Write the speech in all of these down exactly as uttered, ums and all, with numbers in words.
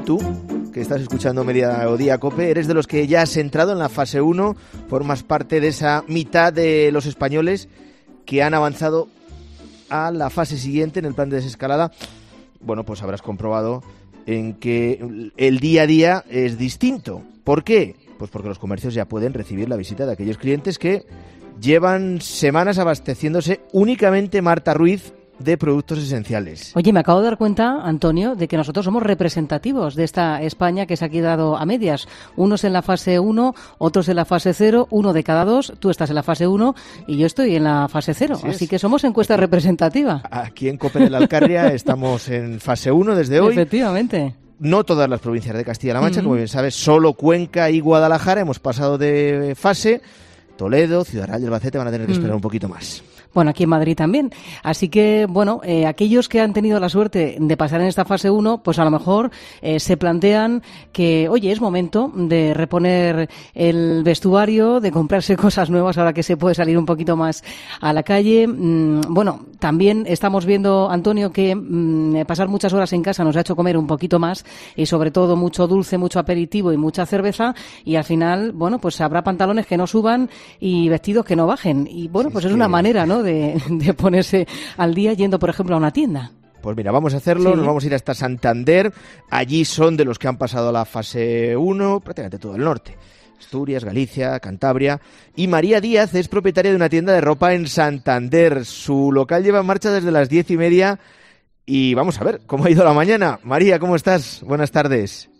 tú, que estás escuchando Mediodía Cope, eres de los que ya has entrado en la fase uno, formas parte de esa mitad de los españoles que han avanzado a la fase siguiente en el plan de desescalada. Bueno, pues habrás comprobado en que el día a día es distinto. ¿Por qué? Pues porque los comercios ya pueden recibir la visita de aquellos clientes que llevan semanas abasteciéndose únicamente, Marta Ruiz, de productos esenciales. Oye, me acabo de dar cuenta, Antonio, de que nosotros somos representativos de esta España que se ha quedado a medias. Unos en la fase uno, otros en la fase cero, uno de cada dos. Tú estás en la fase uno y yo estoy en la fase cero. Así, Así que somos encuesta aquí, representativa. Aquí en Cope de la Alcarria estamos en fase uno desde hoy. Efectivamente. No todas las provincias de Castilla-La Mancha, uh-huh. como bien sabes, solo Cuenca y Guadalajara hemos pasado de fase. Toledo, Ciudad Real y Albacete van a tener que esperar uh-huh. un poquito más. Bueno, aquí en Madrid también. Así que, bueno, eh, aquellos que han tenido la suerte de pasar en esta fase uno, pues a lo mejor eh, se plantean que, oye, es momento de reponer el vestuario, de comprarse cosas nuevas ahora que se puede salir un poquito más a la calle. Mm, bueno, también estamos viendo, Antonio, que mm, pasar muchas horas en casa nos ha hecho comer un poquito más y sobre todo mucho dulce, mucho aperitivo y mucha cerveza, y al final, bueno, pues habrá pantalones que no suban y vestidos que no bajen. Y bueno, sí, pues es, es una que... manera, ¿no?, De, de ponerse al día yendo, por ejemplo, a una tienda. Pues mira, vamos a hacerlo, sí. Nos vamos a ir hasta Santander. Allí son de los que han pasado la fase uno, prácticamente todo el norte. Asturias, Galicia, Cantabria. Y María Díaz es propietaria de una tienda de ropa en Santander. Su local lleva en marcha desde las diez y media. Y vamos a ver cómo ha ido la mañana. María, ¿cómo estás? Buenas tardes.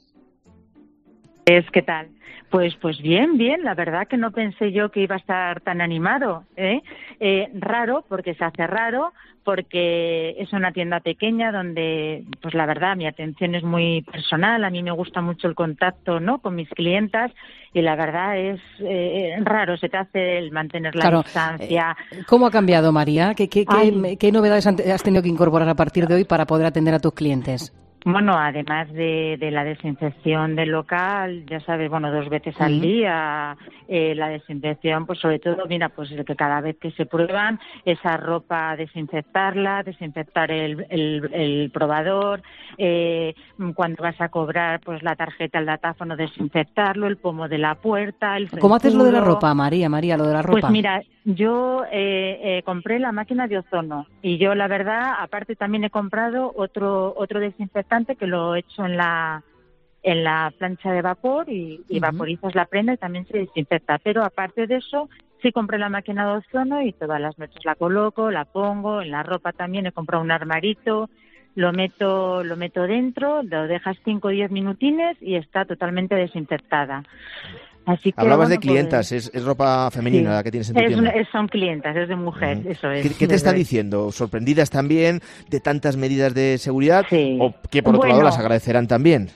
¿Qué tal? Pues pues bien, bien, la verdad que no pensé yo que iba a estar tan animado, ¿eh? Eh, raro, porque se hace raro, porque es una tienda pequeña donde, pues la verdad, mi atención es muy personal, a mí me gusta mucho el contacto, ¿no?, con mis clientas, y la verdad es eh, raro, se te hace el mantener la claro, distancia. Eh, ¿Cómo ha cambiado, María? ¿Qué, qué, qué, qué novedades has tenido que incorporar a partir de hoy para poder atender a tus clientes? Bueno, además de, de la desinfección del local, ya sabes, bueno, dos veces uh-huh. al día, eh, la desinfección, pues sobre todo, mira, pues que cada vez que se prueban esa ropa, desinfectarla, desinfectar el, el, el probador, eh, cuando vas a cobrar, pues la tarjeta, el datáfono, desinfectarlo, el pomo de la puerta, el ¿Cómo haces lo de la ropa, María, María, lo de la ropa? Pues mira, yo eh, eh, compré la máquina de ozono y yo, la verdad, aparte también he comprado otro otro desinfectante que lo he hecho en la en la plancha de vapor y, y uh-huh. vaporizas la prenda y también se desinfecta. Pero aparte de eso, sí compré la máquina de ozono y todas las noches la coloco, la pongo, en la ropa también he comprado un armarito, lo meto lo meto dentro, lo dejas cinco o diez minutines y está totalmente desinfectada. Así que, Hablabas bueno, de clientas, pues, es, es ropa femenina sí, la que tienes en tu es, tienda. Es, son clientas, es de mujer, uh-huh. eso es. ¿Qué, qué te están diciendo? ¿Sorprendidas también de tantas medidas de seguridad? Sí. ¿O que por otro bueno, lado las agradecerán también?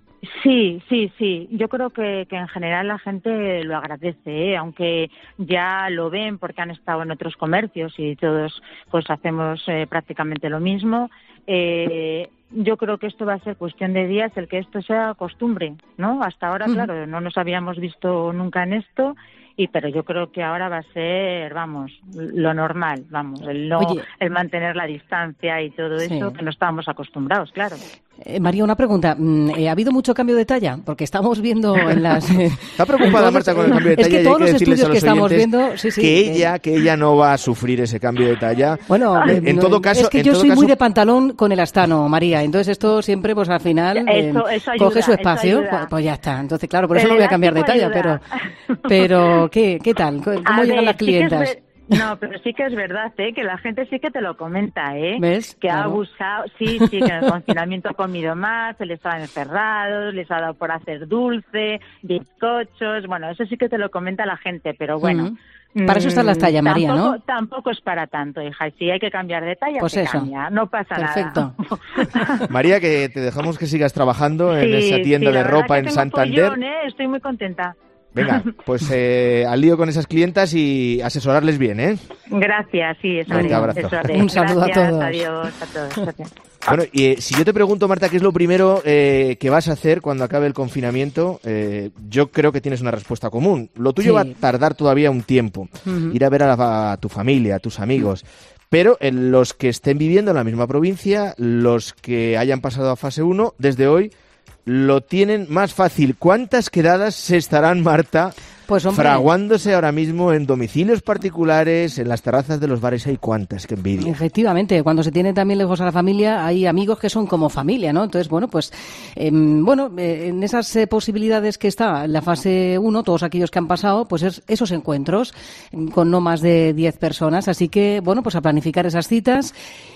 Sí, sí, sí. Yo creo que, que en general la gente lo agradece, ¿eh? Aunque ya lo ven porque han estado en otros comercios y todos pues hacemos eh, prácticamente lo mismo. Eh, yo creo que esto va a ser cuestión de días el que esto sea costumbre, ¿no? Hasta ahora, uh-huh. claro, no nos habíamos visto nunca en esto, y pero yo creo que ahora va a ser, vamos, lo normal, vamos, el no, Oye, el mantener la distancia y todo sí. eso, que no estábamos acostumbrados, claro. Eh, María, una pregunta. Eh, ¿Ha habido mucho cambio de talla? Porque estamos viendo en las... Eh, Está preocupada todos, Marta con el cambio de talla. Es que todos los estudios que estamos viendo... Sí, sí, que ella que ella no va a sufrir ese cambio de talla. Bueno, en, en no, todo caso... Es que yo soy caso... muy de pantalón con elastano, María. Entonces esto siempre, pues al final, eso, eh, eso ayuda, coge su espacio. Pues, pues ya está. Entonces, claro, por eso no voy a cambiar de talla. Pero, pero ¿qué, qué tal? ¿Cómo a llegan ver, las clientas? Sí No, pero sí que es verdad, ¿eh? Que la gente sí que te lo comenta, ¿eh? ¿Ves? Que claro. ha buscado, sí, sí, que en el confinamiento ha comido más, se les estaban encerrados, les ha dado por hacer dulce, bizcochos, bueno, eso sí que te lo comenta la gente, pero bueno... Uh-huh. Para eso están las tallas, María, tampoco, ¿no? Tampoco es para tanto, hija. Si hay que cambiar de talla, pues se eso. cambia. No pasa Perfecto. nada. María, que te dejamos que sigas trabajando en sí, esa tienda sí, de ropa en Santander. Pollón, ¿eh? Estoy muy contenta. Venga, pues eh, al lío con esas clientas y asesorarles bien, ¿eh? Gracias, sí, eso haré. Eso haré. Un saludo Gracias, a todos. Adiós a todos. Gracias. Bueno, y eh, si yo te pregunto, Marta, ¿qué es lo primero eh, que vas a hacer cuando acabe el confinamiento? Eh, yo creo que tienes una respuesta común. Lo tuyo sí. va a tardar todavía un tiempo. Uh-huh. Ir a ver a, la, a tu familia, a tus amigos. Pero en los que estén viviendo en la misma provincia, los que hayan pasado a fase uno, desde hoy lo tienen más fácil. ¿Cuántas quedadas se estarán, Marta, pues, hombre, fraguándose ahora mismo en domicilios particulares, en las terrazas de los bares? Hay cuántas, qué envidia. Efectivamente, cuando se tiene también lejos a la familia, hay amigos que son como familia, ¿no? Entonces, bueno, pues, eh, bueno, eh, en esas eh, posibilidades que está en la fase uno, todos aquellos que han pasado, pues es, esos encuentros con no más de diez personas. Así que, bueno, pues a planificar esas citas.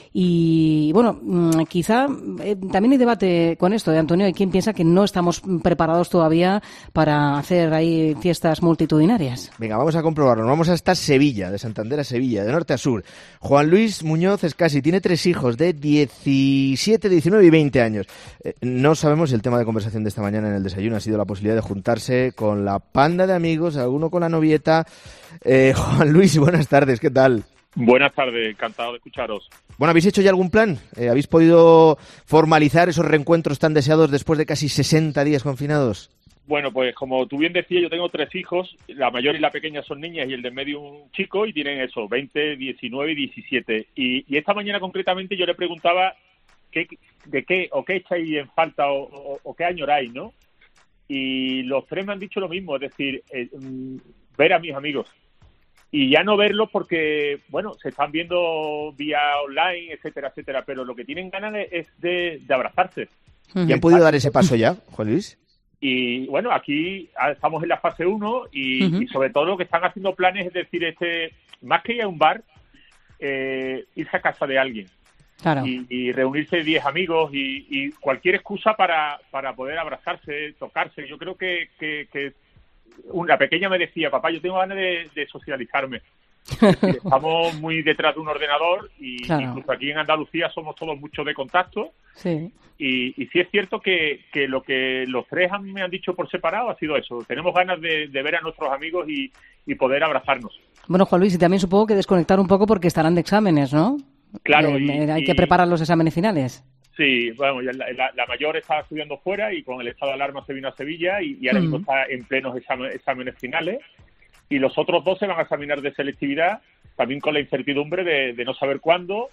Y bueno, quizá eh, también hay debate con esto, de Antonio. Hay quien piensa que no estamos preparados todavía para hacer ahí fiestas multitudinarias. Venga, vamos a comprobarlo. Vamos hasta Sevilla, de Santander a Sevilla, de norte a sur. Juan Luis Muñoz Escasi tiene tres hijos de diecisiete, diecinueve y veinte años. Eh, no sabemos si el tema de conversación de esta mañana en el desayuno ha sido la posibilidad de juntarse con la panda de amigos, alguno con la novieta. Eh, Juan Luis, buenas tardes, ¿qué tal? Buenas tardes, encantado de escucharos. Bueno, ¿habéis hecho ya algún plan? Eh, ¿Habéis podido formalizar esos reencuentros tan deseados después de casi sesenta días confinados? Bueno, pues como tú bien decías, yo tengo tres hijos, la mayor y la pequeña son niñas y el de en medio un chico, y tienen eso, veinte, diecinueve y diecisiete. Y, y esta mañana concretamente yo le preguntaba qué, de qué o qué echáis en falta o, o, o qué añoráis, ¿no? Y los tres me han dicho lo mismo, es decir, eh, ver a mis amigos. Y ya no verlos porque, bueno, se están viendo vía online, etcétera, etcétera, pero lo que tienen ganas es de, de abrazarse. ¿Y han podido dar ese paso ya, Juan Luis? Y bueno, aquí estamos en la fase uno y, uh-huh. y sobre todo lo que están haciendo planes es decir, este más que ir a un bar, eh, irse a casa de alguien. Claro. Y, y reunirse diez amigos y, y cualquier excusa para, para poder abrazarse, tocarse. Yo creo que... que, que una pequeña me decía, papá, yo tengo ganas de, de socializarme. Estamos muy detrás de un ordenador y claro. incluso aquí en Andalucía somos todos mucho de contacto. Sí. Y, y sí es cierto que, que lo que los tres han, me han dicho por separado ha sido eso. Tenemos ganas de, de ver a nuestros amigos y, y poder abrazarnos. Bueno, Juan Luis, y también supongo que desconectar un poco porque estarán de exámenes, ¿no? Claro. Eh, y, hay y, que preparar los exámenes finales. Sí, bueno, la, la, la mayor estaba estudiando fuera y con el estado de alarma se vino a Sevilla y, y ahora mismo mm. está en plenos examen, exámenes finales. Y los otros dos se van a examinar de selectividad, también con la incertidumbre de, de no saber cuándo.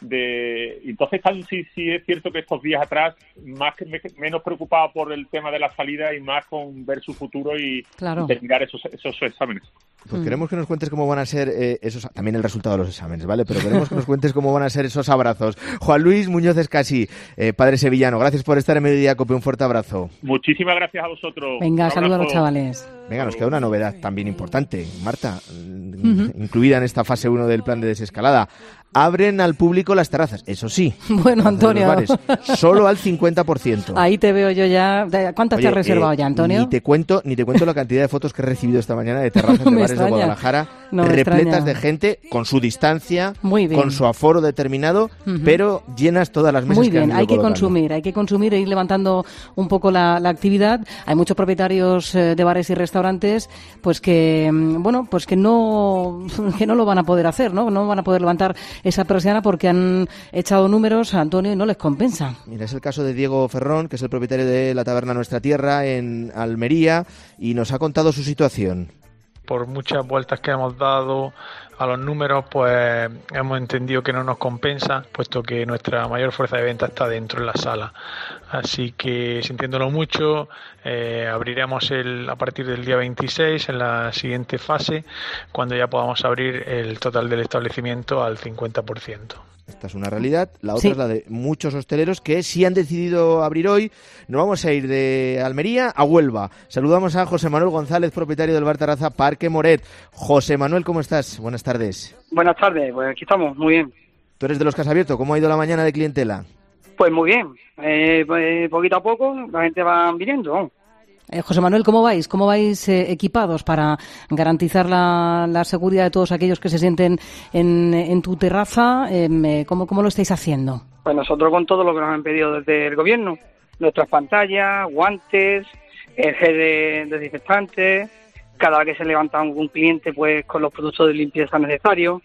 De Entonces están, sí, sí es cierto que estos días atrás, más que me, menos preocupados por el tema de la salida y más con ver su futuro y, claro. y terminar esos, esos exámenes. Pues queremos que nos cuentes cómo van a ser eh, esos, también el resultado de los exámenes, ¿vale? Pero queremos que nos cuentes cómo van a ser esos abrazos. Juan Luis Muñoz Escasi, eh, padre sevillano, gracias por estar en Mediodía Cope, un fuerte abrazo. Muchísimas gracias a vosotros. Venga, saludos a los chavales. Venga, nos queda una novedad también importante, Marta, uh-huh. incluida en esta fase uno del plan de desescalada. Abren al público las terrazas, eso sí. Bueno, Antonio. Bares, solo al cincuenta por ciento. Ahí te veo yo ya. ¿Cuántas Oye, te has reservado eh, ya, Antonio? Ni te cuento ni te cuento la cantidad de fotos que he recibido esta mañana de terrazas de bares extraña. de Guadalajara, no repletas de gente, con su distancia, con su aforo determinado, uh-huh. pero llenas todas las mesas. Muy bien, que han hay que colocando. consumir, hay que consumir e ir levantando un poco la, la actividad. Hay muchos propietarios eh, de bares y restaurantes, pues que, bueno, pues que no, que no lo van a poder hacer, ¿no? No van a poder levantar esa persiana porque que han echado números a Antonio y no les compensa. Mira, es el caso de Diego Ferrón, que es el propietario de la taberna Nuestra Tierra en Almería, y nos ha contado su situación. Por muchas vueltas que hemos dado a los números, pues hemos entendido que no nos compensa, puesto que nuestra mayor fuerza de venta está dentro en la sala. Así que, sintiéndolo mucho, eh, abriremos el, a partir del día veintiséis, en la siguiente fase, cuando ya podamos abrir el total del establecimiento al cincuenta por ciento. Esta es una realidad. La otra sí. es la de muchos hosteleros que sí han decidido abrir hoy. Nos vamos a ir de Almería a Huelva. Saludamos a José Manuel González, propietario del bar terraza Parque Moret. José Manuel, ¿cómo estás? Buenas tardes. Buenas tardes, pues aquí estamos, muy bien. ¿Tú eres de los que has abierto? ¿Cómo ha ido la mañana de clientela? Pues muy bien, eh, pues poquito a poco la gente va viniendo, ¿no? Eh, José Manuel, ¿cómo vais? ¿Cómo vais eh, equipados para garantizar la, la seguridad de todos aquellos que se sienten en, en tu terraza? Eh, ¿cómo, ¿Cómo lo estáis haciendo? Pues nosotros con todo lo que nos han pedido desde el gobierno. Nuestras pantallas, guantes, el gel de desinfectante, cada vez que se levanta un cliente pues con los productos de limpieza necesarios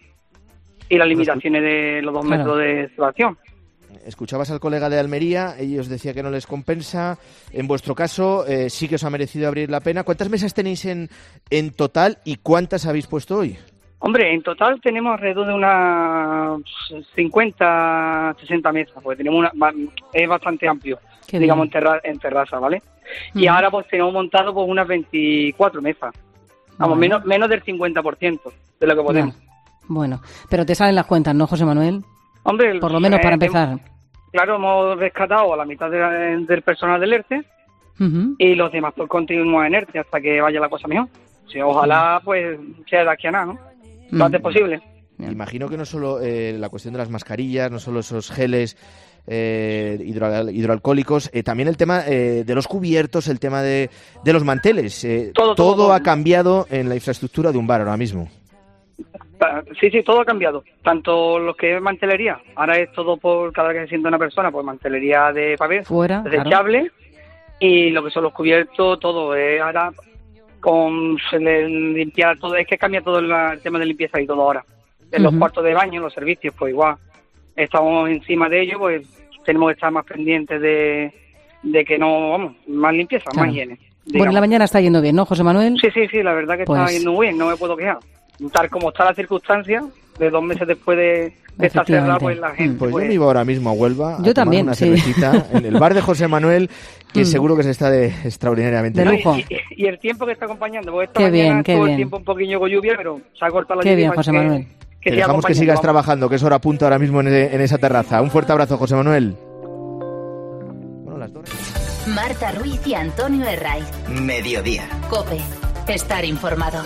y las limitaciones de los dos metros claro. de separación. Escuchabas al colega de Almería, ellos decía que no les compensa. En vuestro caso, eh, sí que os ha merecido abrir la pena. ¿Cuántas mesas tenéis en, en total y cuántas habéis puesto hoy? Hombre, en total tenemos alrededor de unas cincuenta, sesenta mesas, porque tenemos una, es bastante amplio, Qué digamos, bien. en, terra, en terraza, ¿vale? Mm. Y ahora pues tenemos montado pues unas veinticuatro mesas. Vamos, Bueno. menos menos del cincuenta por ciento de lo que podemos. Ya. Bueno, pero te salen las cuentas, ¿no, José Manuel? Hombre, Por lo menos eh, para empezar. Claro, hemos rescatado a la mitad de- del personal del ERTE Ujú. y los demás pues continúan en ERTE hasta que vaya la cosa mejor. Sí, ojalá pues sea de aquí a nada, ¿no? Lo Mm. antes posible. Imagino que no solo eh, la cuestión de las mascarillas, no solo esos geles eh, hidro- hidroalcohólicos, eh, también el tema eh, de los cubiertos, el tema de, de los manteles. eh, Todo, todo, todo. ha cambiado en la infraestructura de un bar ahora mismo. Ah, Sí, sí, todo ha cambiado. Tanto lo que es mantelería, ahora es todo por cada vez que se sienta una persona, pues mantelería de papel, Fuera, desechable, y lo que son los cubiertos, todo. Eh, ahora con se le limpiar todo, es que cambia todo el, el tema de limpieza y todo ahora. En los Ujú. cuartos de baño, en los servicios, pues igual. Estamos encima de ello, pues tenemos que estar más pendientes de, de que no, vamos, más limpieza, Claro. más higiene. Bueno, digamos. la mañana está yendo bien, ¿no, José Manuel? Sí, sí, sí, la verdad que Pues- está yendo muy bien, no me puedo quejar. Tal como está la circunstancia, de dos meses después de, de estar cerrada, pues la gente... Pues, pues, yo me iba ahora mismo a Huelva a Yo tomar también, una sí. cervecita en el bar de José Manuel, que Mm. seguro que se está de extraordinariamente De bien. ¿no? lujo. Y, y- y el tiempo que está acompañando, porque esta Qué mañana bien, qué estuvo bien. el tiempo un poquillo con lluvia, pero se ha cortado la Qué lluvia. bien, para José que- Manuel. Te siga dejamos que acompañando, sigas vamos. trabajando, que es hora punta ahora mismo en, ese- en esa terraza. Un fuerte abrazo, José Manuel. Bueno, las dos. Marta Ruiz y Antonio Herraiz. Mediodía. COPE. Estar informado.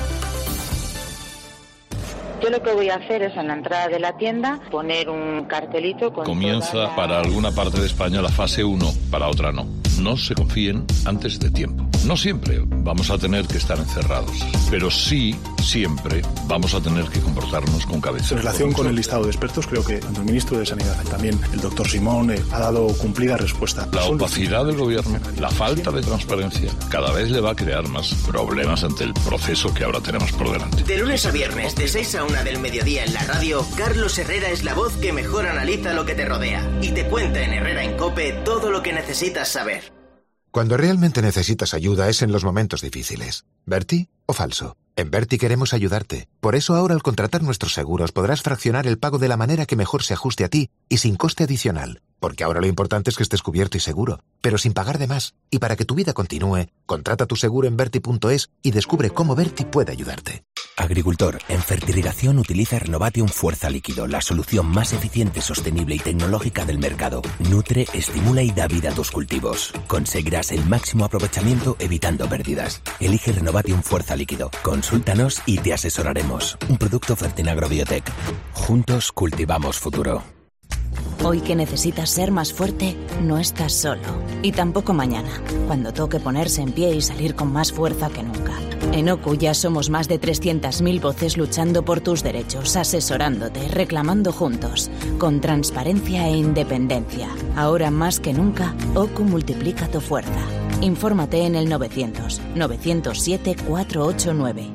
Yo lo que voy a hacer es en la entrada de la tienda poner un cartelito con Comienza toda la- para alguna parte de España la fase uno, para otra no. No se confíen antes de tiempo. No siempre vamos a tener que estar encerrados, pero sí siempre vamos a tener que comportarnos con cabeza. En relación con el listado de expertos, creo que tanto el ministro de Sanidad y también el doctor Simón eh, ha dado cumplida respuesta. La opacidad del gobierno, la falta de transparencia, cada vez le va a crear más problemas ante el proceso que ahora tenemos por delante. De lunes a viernes, de seis a una del mediodía en la radio, Carlos Herrera es la voz que mejor analiza lo que te rodea y te cuenta en Herrera en COPE todo lo que necesitas saber. Cuando realmente necesitas ayuda es en los momentos difíciles. ¿Berti o falso? En Berti queremos ayudarte. Por eso ahora al contratar nuestros seguros podrás fraccionar el pago de la manera que mejor se ajuste a ti y sin coste adicional. Porque ahora lo importante es que estés cubierto y seguro, pero sin pagar de más. Y para que tu vida continúe, contrata tu seguro en Berti punto es y descubre cómo Berti puede ayudarte. Agricultor, en Fertirrigación utiliza Renovatium Fuerza Líquido, la solución más eficiente, sostenible y tecnológica del mercado. Nutre, estimula y da vida a tus cultivos. Conseguirás el máximo aprovechamiento evitando pérdidas. Elige Renovatium Fuerza Líquido. Consúltanos y te asesoraremos. Un producto Fertinagro Biotech. Juntos cultivamos futuro. Hoy que necesitas ser más fuerte, no estás solo. Y tampoco mañana, cuando toque ponerse en pie y salir con más fuerza que nunca. En O C U ya somos más de trescientas mil voces luchando por tus derechos, asesorándote, reclamando juntos, con transparencia e independencia. Ahora más que nunca, O C U multiplica tu fuerza. Infórmate en el novecientos, novecientos siete, cuatrocientos ochenta y nueve.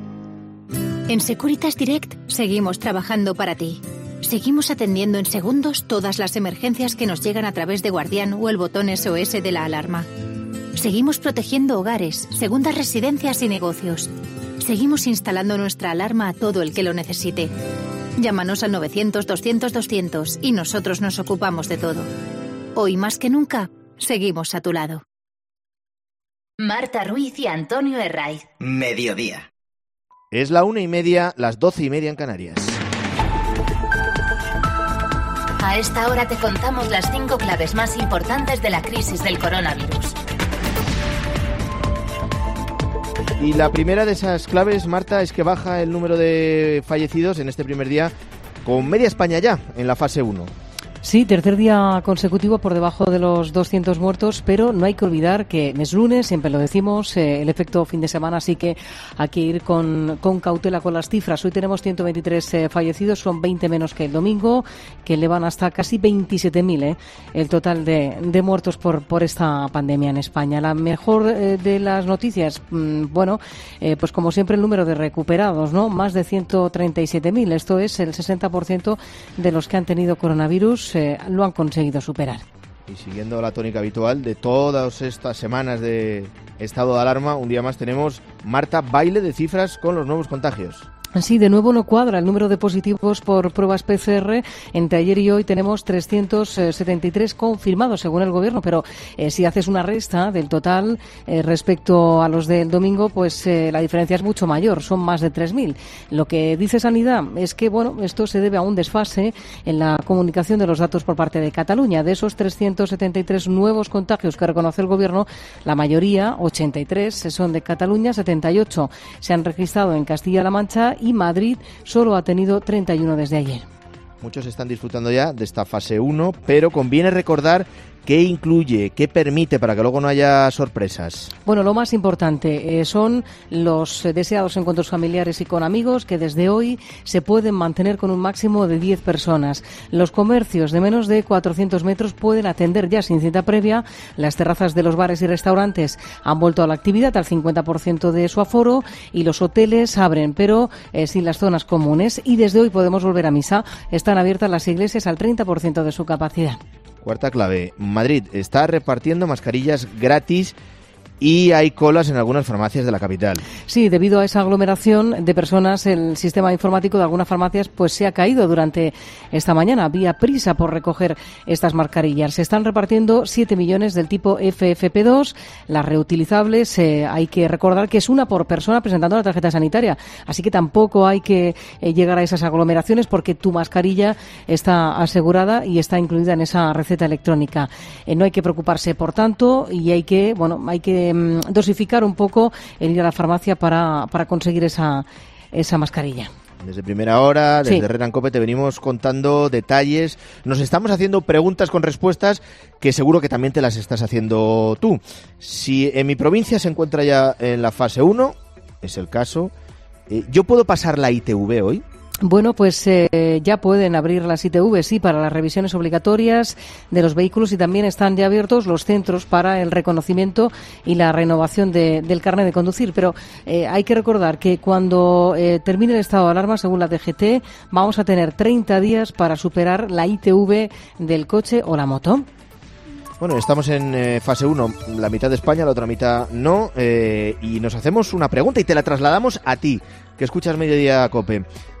En Securitas Direct seguimos trabajando para ti. Seguimos atendiendo en segundos todas las emergencias que nos llegan a través de Guardián o el botón S O S de la alarma. Seguimos protegiendo hogares, segundas residencias y negocios. Seguimos instalando nuestra alarma a todo el que lo necesite. Llámanos al novecientos, doscientos, doscientos y nosotros nos ocupamos de todo. Hoy más que nunca, seguimos a tu lado. Marta Ruiz y Antonio Herraiz. Mediodía. Es la una y media, las doce y media en Canarias. A esta hora te contamos las cinco claves más importantes de la crisis del coronavirus. Y la primera de esas claves, Marta, es que baja el número de fallecidos en este primer día con media España ya en la fase uno. Sí, tercer día consecutivo por debajo de los doscientos muertos, pero no hay que olvidar que es lunes, siempre lo decimos, eh, el efecto fin de semana, así que hay que ir con, con cautela con las cifras. Hoy tenemos ciento veintitrés eh, fallecidos, son veinte menos que el domingo, que elevan hasta casi veintisiete mil eh, el total de, de muertos por, por esta pandemia en España. La mejor eh, de las noticias, mmm, bueno, eh, pues como siempre el número de recuperados, ¿no? Más de ciento treinta y siete mil, esto es el sesenta por ciento de los que han tenido coronavirus. Eh, lo han conseguido superar. Y siguiendo la tónica habitual de todas estas semanas de estado de alarma, un día más tenemos, Marta, baile de cifras con los nuevos contagios. Sí, de nuevo no cuadra el número de positivos por pruebas P C R. Entre ayer y hoy tenemos trescientos setenta y tres confirmados, según el Gobierno, pero eh, si haces una resta del total eh, respecto a los del domingo, pues eh, la diferencia es mucho mayor, son más de tres mil. Lo que dice Sanidad es que, bueno, esto se debe a un desfase en la comunicación de los datos por parte de Cataluña. De esos trescientos setenta y tres nuevos contagios que reconoce el Gobierno, la mayoría, ochenta y tres, son de Cataluña, setenta y ocho se han registrado en Castilla-La Mancha y Madrid solo ha tenido treinta y uno desde ayer. Muchos están disfrutando ya de esta fase uno, pero conviene recordar qué incluye, qué permite, para que luego no haya sorpresas. Bueno, lo más importante eh, son los eh, deseados encuentros familiares y con amigos, que desde hoy se pueden mantener con un máximo de diez personas. Los comercios de menos de cuatrocientos metros pueden atender ya sin cita previa. Las terrazas de los bares y restaurantes han vuelto a la actividad al cincuenta por ciento de su aforo y los hoteles abren, pero eh, sin las zonas comunes. Y desde hoy podemos volver a misa. Están abiertas las iglesias al treinta por ciento de su capacidad. Cuarta clave, Madrid está repartiendo mascarillas gratis y hay colas en algunas farmacias de la capital. Sí, debido a esa aglomeración de personas, el sistema informático de algunas farmacias pues se ha caído durante esta mañana. Había prisa por recoger estas mascarillas. Se están repartiendo siete millones del tipo F F P dos. Las reutilizables, eh, hay que recordar que es una por persona presentando la tarjeta sanitaria. Así que tampoco hay que eh, llegar a esas aglomeraciones porque tu mascarilla está asegurada y está incluida en esa receta electrónica. Eh, no hay que preocuparse, por tanto, y hay que, bueno, hay que dosificar un poco el ir a la farmacia para, para conseguir esa, esa mascarilla. Desde primera hora, desde sí. Herrera en Cope, te venimos contando detalles. Nos estamos haciendo preguntas con respuestas que seguro que también te las estás haciendo tú. Si en mi provincia se encuentra ya en la fase uno, es el caso, eh, ¿yo puedo pasar la I T V hoy? Bueno, pues eh, ya pueden abrir las I T V, sí, para las revisiones obligatorias de los vehículos, y también están ya abiertos los centros para el reconocimiento y la renovación de, del carnet de conducir. Pero eh, hay que recordar que cuando eh, termine el estado de alarma, según la D G T, vamos a tener treinta días para superar la I T V del coche o la moto. Bueno, estamos en eh, fase uno, la mitad de España, la otra mitad no, eh, y nos hacemos una pregunta y te la trasladamos a ti, que escuchas Mediodía Cope.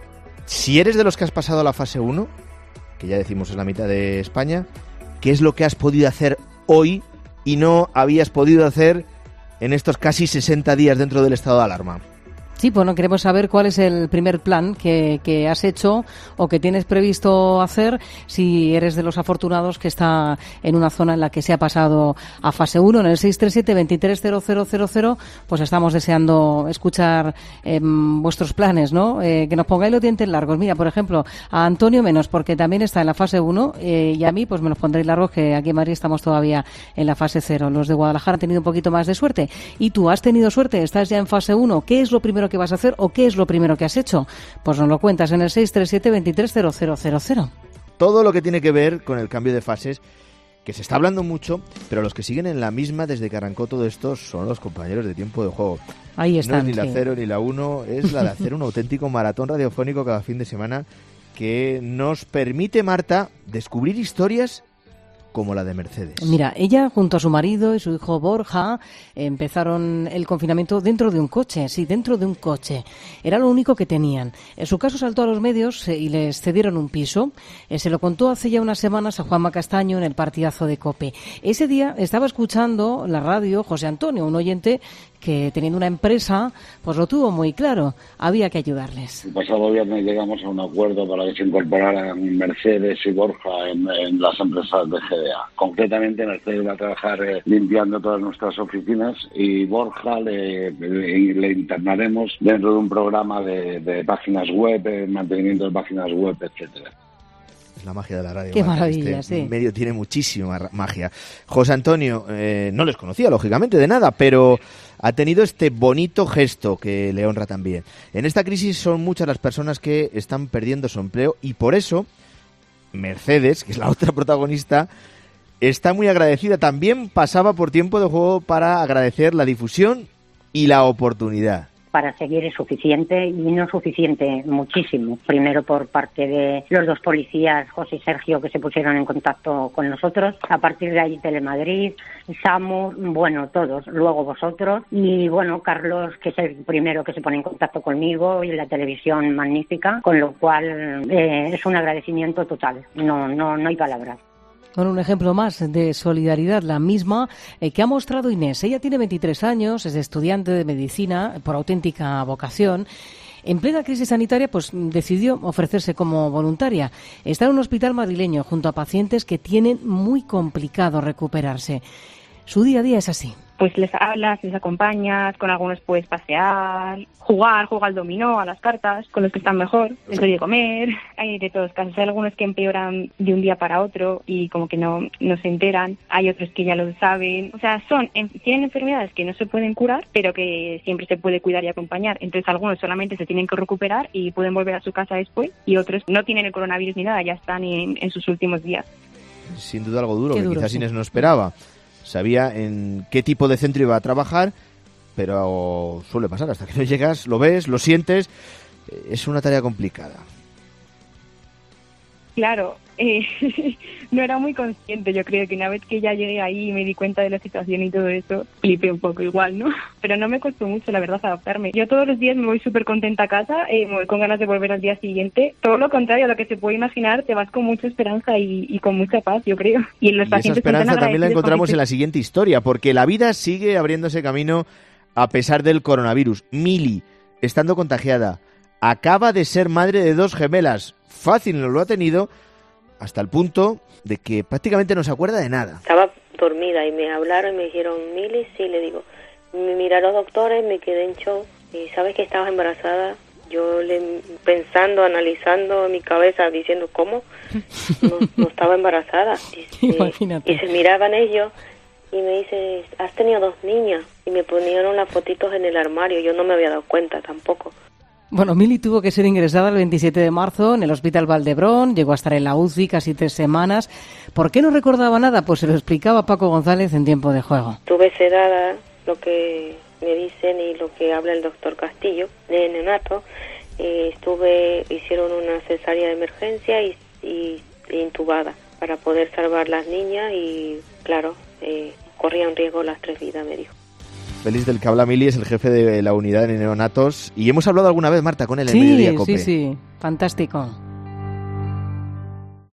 Si eres de los que has pasado a la fase uno, que ya decimos es la mitad de España, ¿qué es lo que has podido hacer hoy y no habías podido hacer en estos casi sesenta días dentro del estado de alarma? Sí, bueno, queremos saber cuál es el primer plan que, que has hecho o que tienes previsto hacer, si eres de los afortunados que está en una zona en la que se ha pasado a fase uno. En el seis tres siete, veintitrés cero cero cero cero, pues estamos deseando escuchar eh, vuestros planes, ¿no? Eh, que nos pongáis los dientes largos. Mira, por ejemplo, a Antonio menos, porque también está en la fase uno, eh, y a mí pues me los pondréis largos, que aquí en Madrid estamos todavía en la fase cero. Los de Guadalajara han tenido un poquito más de suerte. ¿Y tú has tenido suerte? ¿Estás ya en fase uno? ¿Qué es lo primero que vas a hacer o qué es lo primero que has hecho? Pues nos lo cuentas en el seis tres siete, veintitrés cero cero cero cero. Todo lo que tiene que ver con el cambio de fases, que se está hablando mucho, pero los que siguen en la misma desde que arrancó todo esto son los compañeros de Tiempo de Juego. Ahí están. No es ni sí. la cero ni la uno, es la de hacer un auténtico maratón radiofónico cada fin de semana que nos permite, Marta, descubrir historias como la de Mercedes. Mira, ella junto a su marido y su hijo Borja empezaron el confinamiento dentro de un coche, sí, dentro de un coche. Era lo único que tenían. En su caso saltó a los medios eh, y les cedieron un piso. Eh, se lo contó hace ya unas semanas a Juanma Castaño en el partidazo de COPE. Ese día estaba escuchando la radio José Antonio, un oyente que teniendo una empresa, pues lo tuvo muy claro, había que ayudarles. El pasado viernes llegamos a un acuerdo para que se incorporaran Mercedes y Borja en, en las empresas de G D A. Concretamente, Mercedes va a trabajar eh, limpiando todas nuestras oficinas y Borja le, le, le internaremos dentro de un programa de, de páginas web, eh, mantenimiento de páginas web, etcétera. La magia de la radio. Qué Marta, maravilla, este sí. medio tiene muchísima magia. José Antonio, eh, no les conocía, lógicamente, de nada, pero ha tenido este bonito gesto que le honra también. En esta crisis son muchas las personas que están perdiendo su empleo y por eso Mercedes, que es la otra protagonista, está muy agradecida. También pasaba por Tiempo de Juego para agradecer la difusión y la oportunidad. para seguir es suficiente, y no suficiente muchísimo. Primero por parte de los dos policías, José y Sergio, que se pusieron en contacto con nosotros. A partir de ahí Telemadrid, Samu, bueno, todos. Luego vosotros. Y bueno, Carlos, que es el primero que se pone en contacto conmigo, y la televisión magnífica, con lo cual eh, es un agradecimiento total. No, no, no hay palabras. Bueno, un ejemplo más de solidaridad, la misma eh, que ha mostrado Inés. Ella tiene veintitrés años, es estudiante de medicina por auténtica vocación. En plena crisis sanitaria, pues decidió ofrecerse como voluntaria. Está en un hospital madrileño junto a pacientes que tienen muy complicado recuperarse. Su día a día es así. Pues les hablas, les acompañas, con algunos puedes pasear, jugar, jugar al dominó, a las cartas, con los que están mejor, les doy de comer. Hay de todos casos, hay algunos que empeoran de un día para otro y como que no, no se enteran, hay otros que ya lo saben. O sea, son tienen enfermedades que no se pueden curar, pero que siempre se puede cuidar y acompañar. Entonces algunos solamente se tienen que recuperar y pueden volver a su casa después, y otros no tienen el coronavirus ni nada, ya están en, en sus últimos días. Sin duda algo duro, Qué que duro, quizás sí. Inés no esperaba. Sabía en qué tipo de centro iba a trabajar, pero suele pasar, hasta que no llegas, lo ves, lo sientes, es una tarea complicada. Claro, eh, no era muy consciente, yo creo que una vez que ya llegué ahí y me di cuenta de la situación y todo eso, flipé un poco igual, ¿no? Pero no me costó mucho, la verdad, adaptarme. Yo todos los días me voy súper contenta a casa, eh, me voy con ganas de volver al día siguiente. Todo lo contrario a lo que se puede imaginar, te vas con mucha esperanza y, y con mucha paz, yo creo. Y, en los Y esa esperanza también la encontramos en la siguiente historia, porque la vida sigue abriéndose camino a pesar del coronavirus. Mili, estando contagiada, acaba de ser madre de dos gemelas. Fácil no lo ha tenido, hasta el punto de que prácticamente no se acuerda de nada. Estaba dormida y me hablaron y me dijeron, Mili, sí, le digo. Me miraron los doctores, me quedé en shock. Y sabes que estabas embarazada. Yo le, pensando, analizando en mi cabeza, diciendo, ¿cómo? No, no estaba embarazada. Y, Imagínate. y se miraban ellos y me dice, has tenido dos niñas. Y me ponían las fotitos en el armario. Yo no me había dado cuenta tampoco. Bueno, Mili tuvo que ser ingresada el veintisiete de marzo en el Hospital Valdebrón, llegó a estar en la U C I casi tres semanas. ¿Por qué no recordaba nada? Pues se lo explicaba Paco González en Tiempo de Juego. Estuve sedada, lo que me dicen y lo que habla el doctor Castillo, de neonato. Eh, estuve, hicieron una cesárea de emergencia y, y intubada para poder salvar las niñas y, claro, eh, corrían riesgo las tres vidas, me dijo. Félix, del que habla Mili, es el jefe de la unidad de neonatos y hemos hablado alguna vez, Marta, con él en Sí, Mediodía Cope. sí, sí, fantástico.